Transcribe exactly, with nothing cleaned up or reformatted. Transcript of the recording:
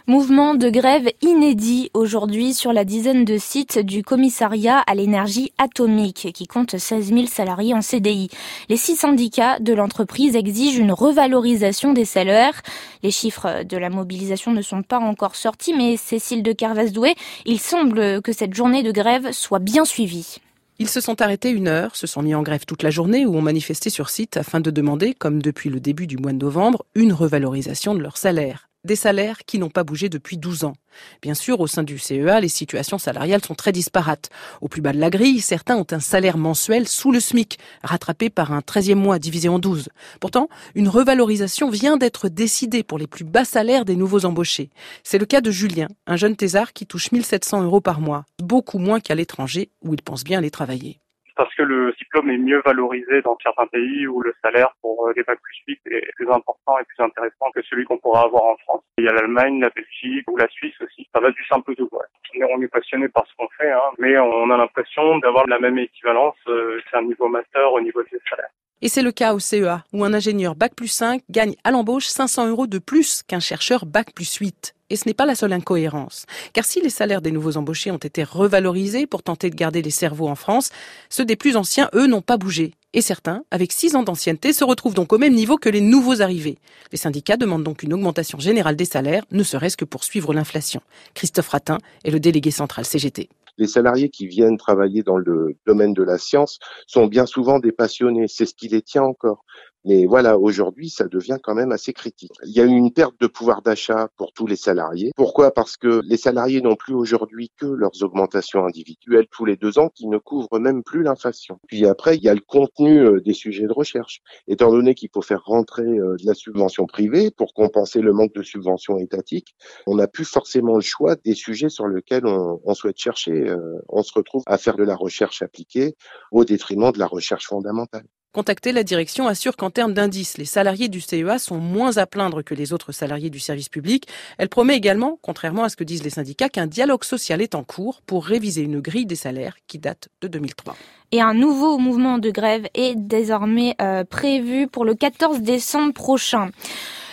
Mouvement de grève inédit aujourd'hui sur la dizaine de sites du commissariat à l'énergie atomique qui compte seize mille salariés en C D I. Les six syndicats de l'entreprise exigent une revalorisation des salaires. Les chiffres de la mobilisation ne sont pas encore sortis, mais Cécile de Kervasdoué, il semble que cette journée de grève soit bien suivie. Ils se sont arrêtés une heure, se sont mis en grève toute la journée ou ont manifesté sur site afin de demander, comme depuis le début du mois de novembre, une revalorisation de leur salaire. Des salaires qui n'ont pas bougé depuis douze ans. Bien sûr, au sein du C E A, les situations salariales sont très disparates. Au plus bas de la grille, certains ont un salaire mensuel sous le SMIC, rattrapé par un treizième mois divisé en douze. Pourtant, une revalorisation vient d'être décidée pour les plus bas salaires des nouveaux embauchés. C'est le cas de Julien, un jeune thésard qui touche mille sept cents euros par mois, beaucoup moins qu'à l'étranger où il pense bien aller travailler. Parce que le diplôme est mieux valorisé dans certains pays où le salaire pour les bacs plus huit est plus important et plus intéressant que celui qu'on pourra avoir en France. Il y a l'Allemagne, la Belgique ou la Suisse aussi. Ça va du simple au double. Ouais. On est passionné par ce qu'on fait, hein, mais on a l'impression d'avoir la même équivalence. Euh, c'est un niveau master au niveau des salaires. Et c'est le cas au C E A, où un ingénieur bac plus cinq gagne à l'embauche cinq cents euros de plus qu'un chercheur bac plus huit. Et ce n'est pas la seule incohérence. Car si les salaires des nouveaux embauchés ont été revalorisés pour tenter de garder les cerveaux en France, ceux des plus anciens, eux, n'ont pas bougé. Et certains, avec six ans d'ancienneté, se retrouvent donc au même niveau que les nouveaux arrivés. Les syndicats demandent donc une augmentation générale des salaires, ne serait-ce que pour suivre l'inflation. Christophe Ratin est le délégué central C G T. Les salariés qui viennent travailler dans le domaine de la science sont bien souvent des passionnés. C'est ce qui les tient encore. Mais voilà, aujourd'hui, ça devient quand même assez critique. Il y a eu une perte de pouvoir d'achat pour tous les salariés. Pourquoi ? Parce que les salariés n'ont plus aujourd'hui que leurs augmentations individuelles tous les deux ans qui ne couvrent même plus l'inflation. Puis après, il y a le contenu des sujets de recherche. Étant donné qu'il faut faire rentrer de la subvention privée pour compenser le manque de subvention étatique, on n'a plus forcément le choix des sujets sur lesquels on, on souhaite chercher. On se retrouve à faire de la recherche appliquée au détriment de la recherche fondamentale. Contactée, la direction assure qu'en termes d'indices, les salariés du C E A sont moins à plaindre que les autres salariés du service public. Elle promet également, contrairement à ce que disent les syndicats, qu'un dialogue social est en cours pour réviser une grille des salaires qui date de deux mille trois. Et un nouveau mouvement de grève est désormais euh, prévu pour le quatorze décembre prochain.